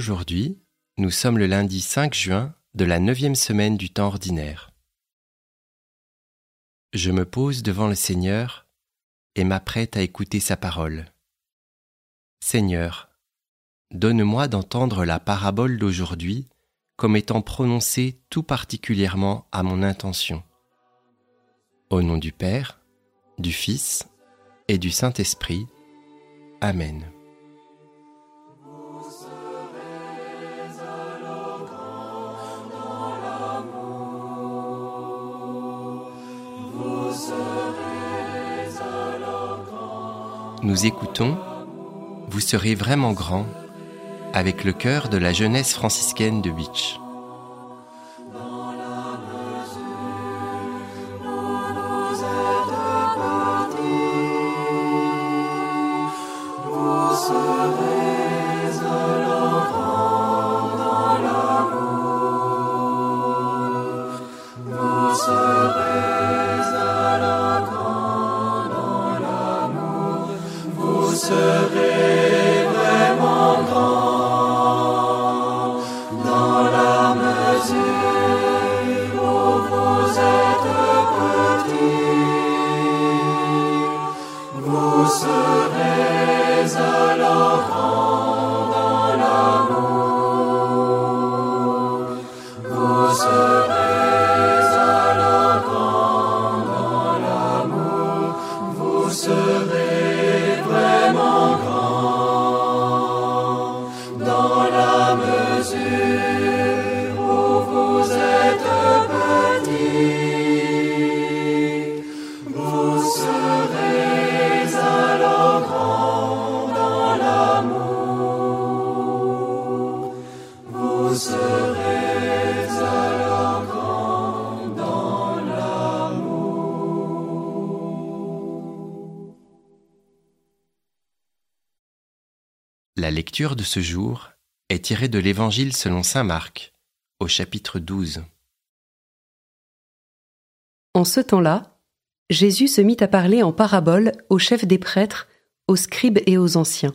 Aujourd'hui, nous sommes le lundi 5 juin de la 9e semaine du temps ordinaire. Je me pose devant le Seigneur et m'apprête à écouter sa parole. Seigneur, donne-moi d'entendre la parabole d'aujourd'hui comme étant prononcée tout particulièrement à mon intention. Au nom du Père, du Fils et du Saint-Esprit. Amen. Nous écoutons « Vous serez vraiment grand » avec le chœur de la jeunesse franciscaine de Bitche. Serez vraiment grand dans la mesure où vous êtes petit. Vous serez alors grand dans l'amour. Vous serez alors grand dans l'amour. Vous serez vraiment grand dans la mesure où vous êtes petit. Vous serez alors grand dans l'amour. Vous serez alors grand dans l'amour. La lecture de ce jour est tirée de l'Évangile selon saint Marc, au chapitre 12. En ce temps-là, Jésus se mit à parler en parabole aux chefs des prêtres, aux scribes et aux anciens.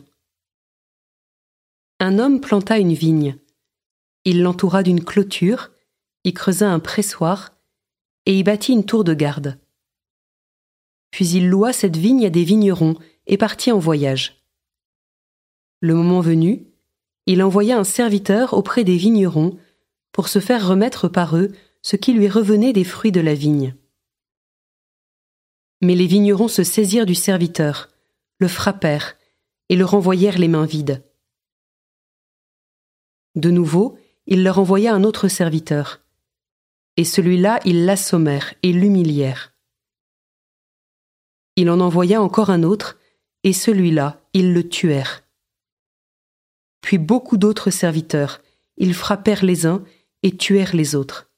Un homme planta une vigne. Il l'entoura d'une clôture, y creusa un pressoir et y bâtit une tour de garde. Puis il loua cette vigne à des vignerons et partit en voyage. Le moment venu, il envoya un serviteur auprès des vignerons pour se faire remettre par eux ce qui lui revenait des fruits de la vigne. Mais les vignerons se saisirent du serviteur, le frappèrent et le renvoyèrent les mains vides. De nouveau, il leur envoya un autre serviteur, et celui-là ils l'assommèrent et l'humilièrent. Il en envoya encore un autre, et celui-là ils le tuèrent. Puis beaucoup d'autres serviteurs, ils frappèrent les uns et tuèrent les autres.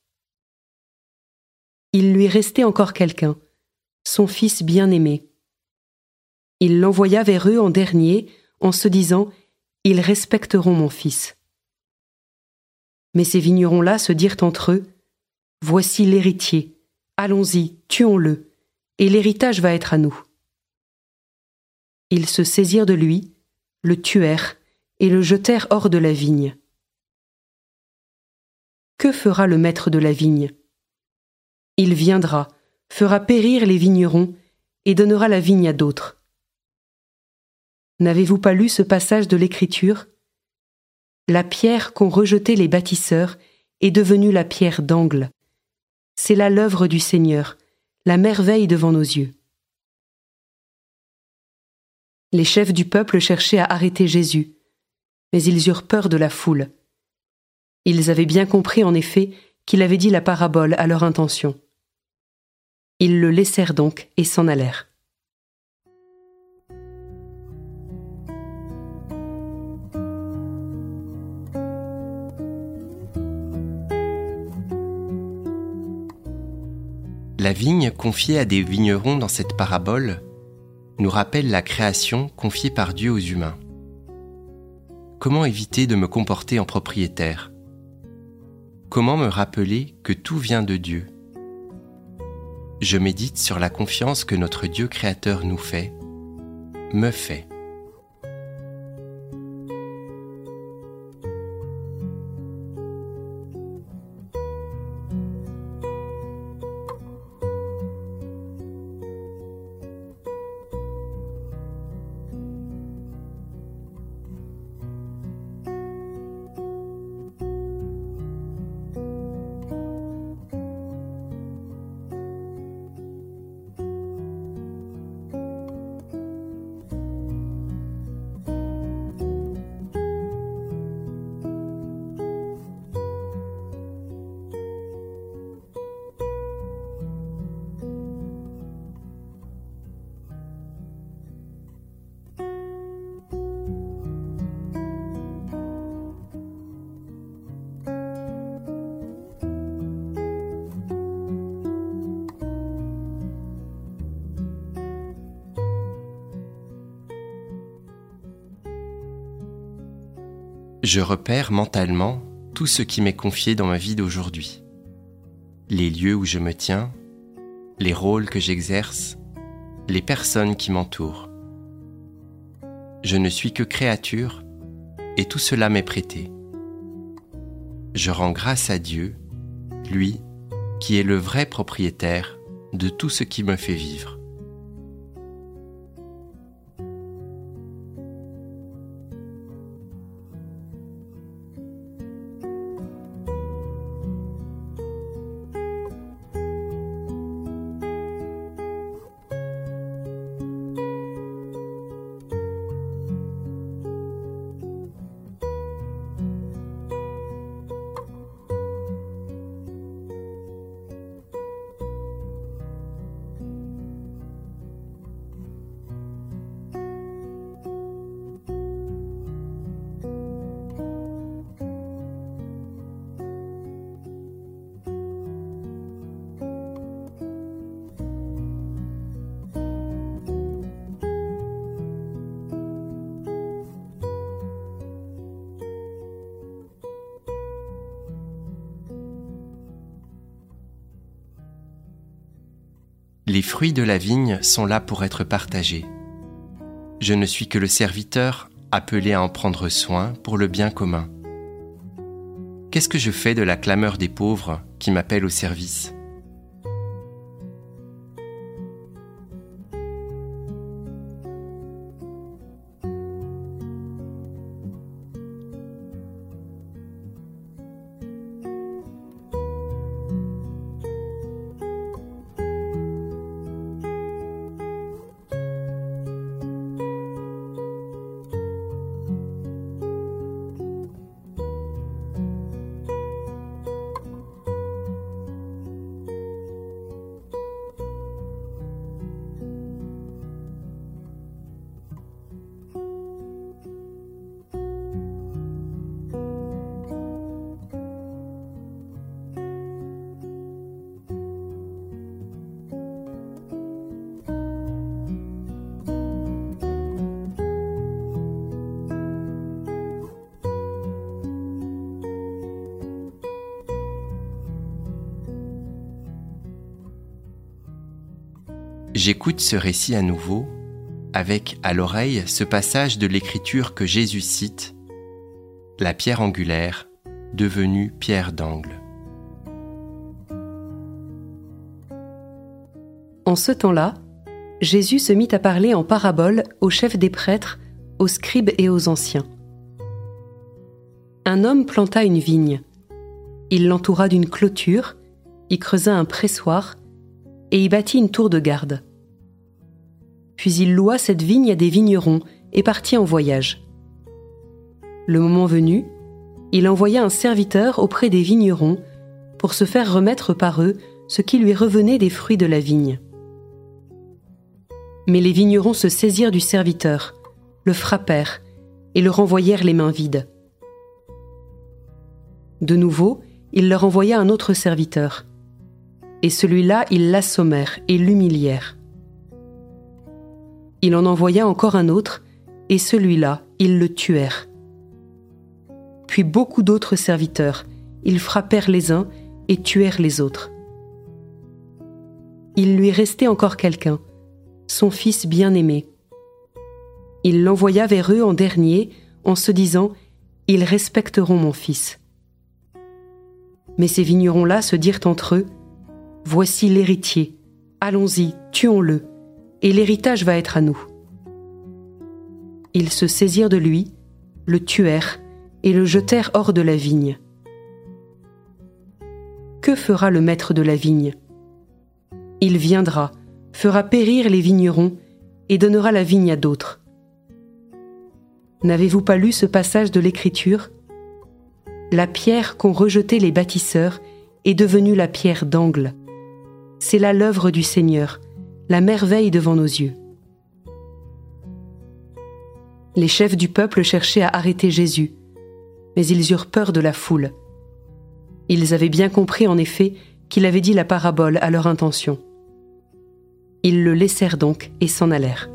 Il lui restait encore quelqu'un, son fils bien-aimé. Il l'envoya vers eux en dernier, en se disant « Ils respecteront mon fils ». Mais ces vignerons-là se dirent entre eux « Voici l'héritier, allons-y, tuons-le, et l'héritage va être à nous. » Ils se saisirent de lui, le tuèrent, et le jetèrent hors de la vigne. Que fera le maître de la vigne? Il viendra, fera périr les vignerons, et donnera la vigne à d'autres. N'avez-vous pas lu ce passage de l'Écriture? La pierre qu'ont rejetée les bâtisseurs est devenue la pierre d'angle. C'est là l'œuvre du Seigneur, la merveille devant nos yeux. Les chefs du peuple cherchaient à arrêter Jésus, mais ils eurent peur de la foule. Ils avaient bien compris en effet qu'il avait dit la parabole à leur intention. Ils le laissèrent donc et s'en allèrent. La vigne confiée à des vignerons dans cette parabole nous rappelle la création confiée par Dieu aux humains. Comment éviter de me comporter en propriétaire? Comment me rappeler que tout vient de Dieu? Je médite sur la confiance que notre Dieu créateur nous fait, me fait. Je repère mentalement tout ce qui m'est confié dans ma vie d'aujourd'hui. Les lieux où je me tiens, les rôles que j'exerce, les personnes qui m'entourent. Je ne suis que créature et tout cela m'est prêté. Je rends grâce à Dieu, lui qui est le vrai propriétaire de tout ce qui me fait vivre. Les fruits de la vigne sont là pour être partagés. Je ne suis que le serviteur appelé à en prendre soin pour le bien commun. Qu'est-ce que je fais de la clameur des pauvres qui m'appellent au service ? J'écoute ce récit à nouveau, avec à l'oreille ce passage de l'Écriture que Jésus cite, « La pierre angulaire, devenue pierre d'angle ». En ce temps-là, Jésus se mit à parler en parabole aux chefs des prêtres, aux scribes et aux anciens. Un homme planta une vigne. Il l'entoura d'une clôture, y creusa un pressoir et y bâtit une tour de garde. Puis il loua cette vigne à des vignerons et partit en voyage. Le moment venu, il envoya un serviteur auprès des vignerons pour se faire remettre par eux ce qui lui revenait des fruits de la vigne. Mais les vignerons se saisirent du serviteur, le frappèrent et le renvoyèrent les mains vides. De nouveau, il leur envoya un autre serviteur. Et celui-là, ils l'assommèrent et l'humilièrent. Il en envoya encore un autre, et celui-là, ils le tuèrent. Puis beaucoup d'autres serviteurs, ils frappèrent les uns et tuèrent les autres. Il lui restait encore quelqu'un, son fils bien-aimé. Il l'envoya vers eux en dernier, en se disant « Ils respecteront mon fils ». Mais ces vignerons-là se dirent entre eux « Voici l'héritier, allons-y, tuons-le, et l'héritage va être à nous. » Ils se saisirent de lui, le tuèrent et le jetèrent hors de la vigne. Que fera le maître de la vigne ? Il viendra, fera périr les vignerons et donnera la vigne à d'autres. N'avez-vous pas lu ce passage de l'Écriture ? La pierre qu'ont rejetée les bâtisseurs est devenue la pierre d'angle. C'est là l'œuvre du Seigneur, la merveille devant nos yeux. Les chefs du peuple cherchaient à arrêter Jésus, mais ils eurent peur de la foule. Ils avaient bien compris en effet qu'il avait dit la parabole à leur intention. Ils le laissèrent donc et s'en allèrent.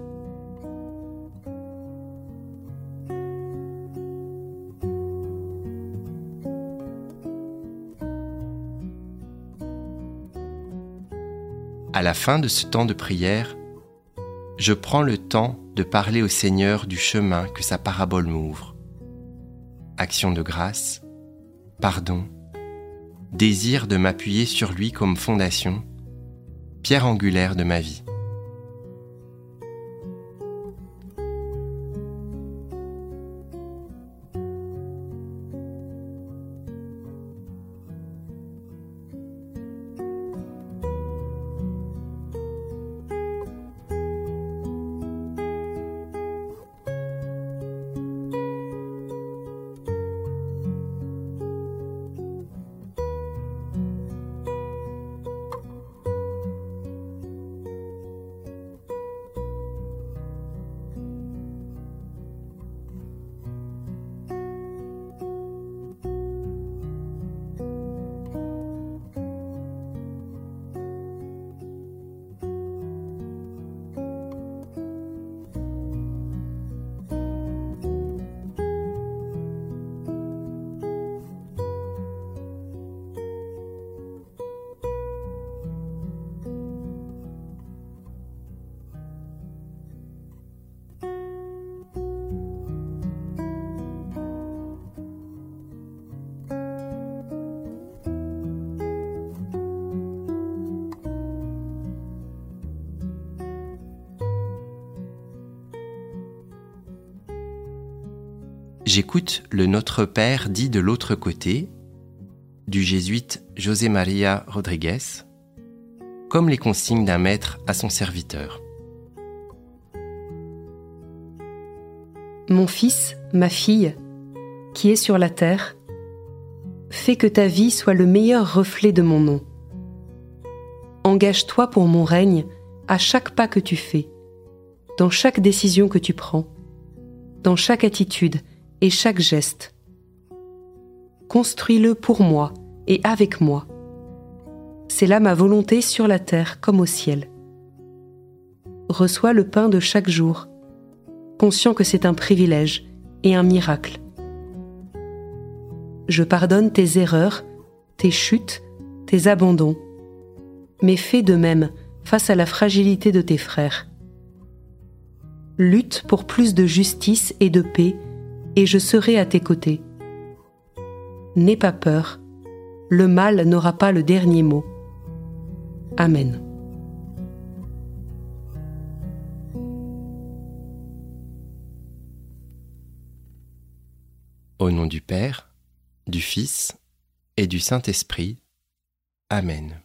À la fin de ce temps de prière, je prends le temps de parler au Seigneur du chemin que sa parabole m'ouvre. Action de grâce, pardon, désir de m'appuyer sur lui comme fondation, pierre angulaire de ma vie. J'écoute le Notre Père dit de l'autre côté, du jésuite José María Rodríguez, comme les consignes d'un maître à son serviteur. Mon fils, ma fille, qui est sur la terre, fais que ta vie soit le meilleur reflet de mon nom. Engage-toi pour mon règne à chaque pas que tu fais, dans chaque décision que tu prends, dans chaque attitude et chaque geste. Construis-le pour moi et avec moi. C'est là ma volonté sur la terre comme au ciel. Reçois le pain de chaque jour, conscient que c'est un privilège et un miracle. Je pardonne tes erreurs, tes chutes, tes abandons, mais fais de même face à la fragilité de tes frères. Lutte pour plus de justice et de paix, et je serai à tes côtés. N'aie pas peur, le mal n'aura pas le dernier mot. Amen. Au nom du Père, du Fils et du Saint-Esprit. Amen.